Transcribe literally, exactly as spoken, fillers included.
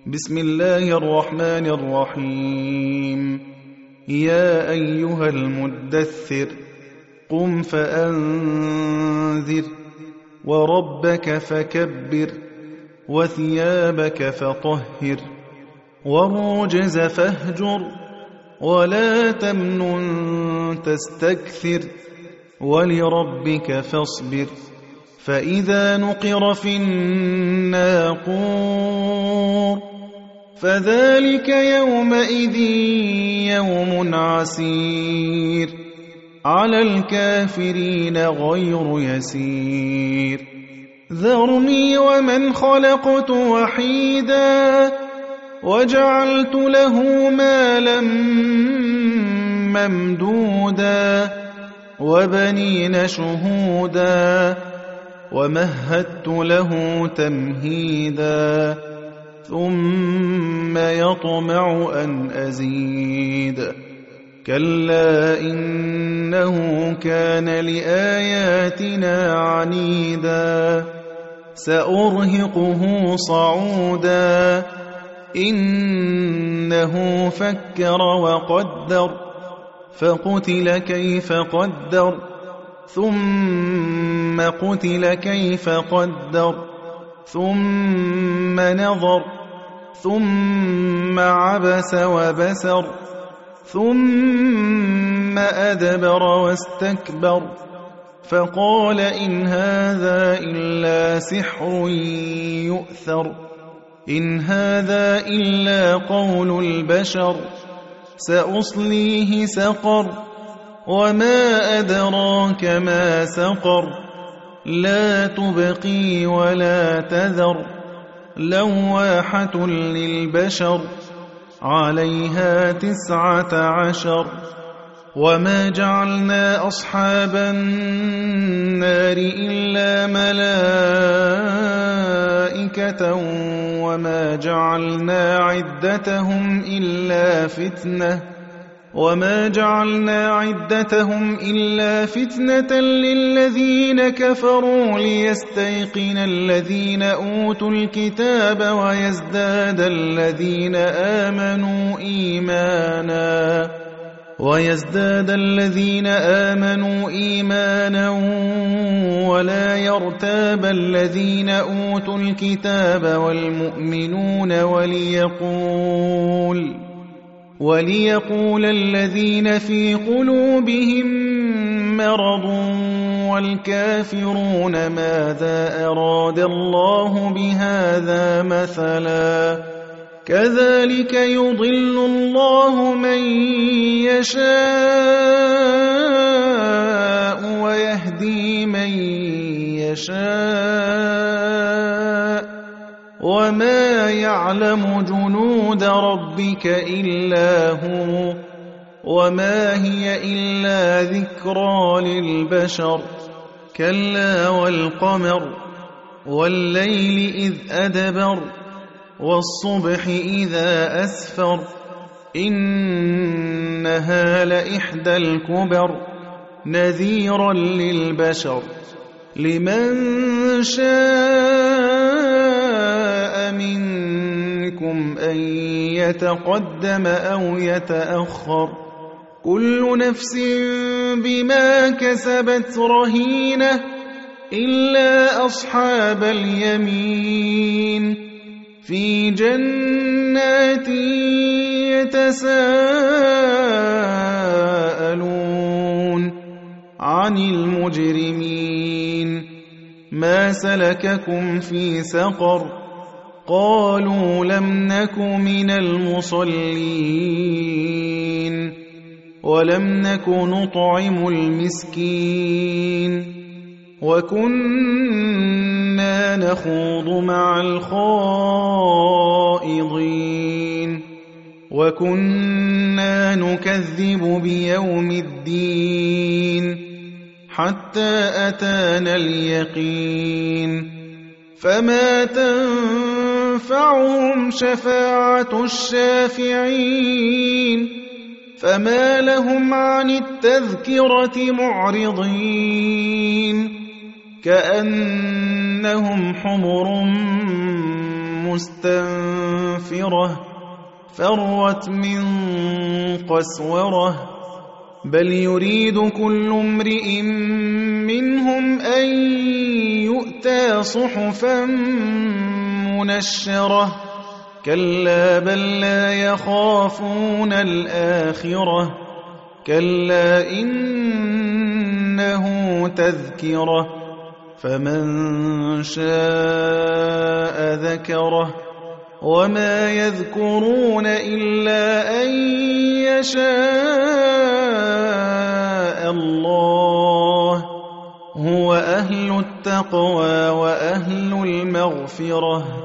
بسم الله الرحمن الرحيم. يا أيها المدثر قم فأنذر وربك فكبر وثيابك فطهر والرجز فاهجر ولا تمنن تستكثر ولربك فاصبر فإذا نقر في الناقور فذلك يومئذ يوم عسير على الكافرين غير يسير. ذرني ومن خلقت وحيدا وجعلت له مالا ممدودا وبنين شهودا ومهدت له تمهيدا ثم يطمع أن أزيد كلا إنه كان لآياتنا عنيدا سأرهقه صعودا إنه فكر وقدر فقتل كيف قدر ثم قتل كيف قدر ثم نظر ثم عبس وبسر ثم أدبر واستكبر فقال إن هذا إلا سحر يؤثر إن هذا إلا قول البشر سأصليه سقر وما أدراك ما سقر لا تبقي ولا تذر لواحة للبشر عليها تسعة عشر. وما جعلنا أصحاب النار إلا ملائكة وما جعلنا عدتهم إلا فتنة وما جعلنا عدتهم إلا فتنة للذين كفروا ليستيقن الذين أوتوا الكتاب ويزداد الذين آمنوا إيمانا ويزداد الذين آمنوا إيمانا ولا يرتاب الذين أوتوا الكتاب والمؤمنون وليقول وليقول الذين في قلوبهم مرض والكافرون ماذا أراد الله بهذا مثلا كذلك يضل الله من يشاء ويهدي من يشاء وما يعلم جنود ربك إلا هو وما هي إلا ذكرى للبشر كلا والقمر والليل إذ أدبر والصبح إذا أسفر إنها لإحدى الكبر نذيرا للبشر لمن شاء منكم أن يتقدم أو يتأخر كل نفس بما كسبت رهينة إلا أصحاب اليمين في جنات يتساءلون عن المجرمين ما سلككم في سقر قالوا لم نك من المصلين ولم نك نطعم المسكين وكنا نخوض مع الخائضين وكنا نكذب بيوم الدين حتى أتانا اليقين فما تنفعهم شفاعة الشافعين فما لهم عن التذكرة معرضين كأنهم حمر مستنفرة فرت من قسورة بل يريد كل امرئ منهم أن يؤتى صحفا منشرة كلا بل لا يخافون الآخرة كلا إنه تذكرة فمن شاء ذكره وما يذكرون إلا أن يشاء الله هو أهل التقوى وأهل المغفرة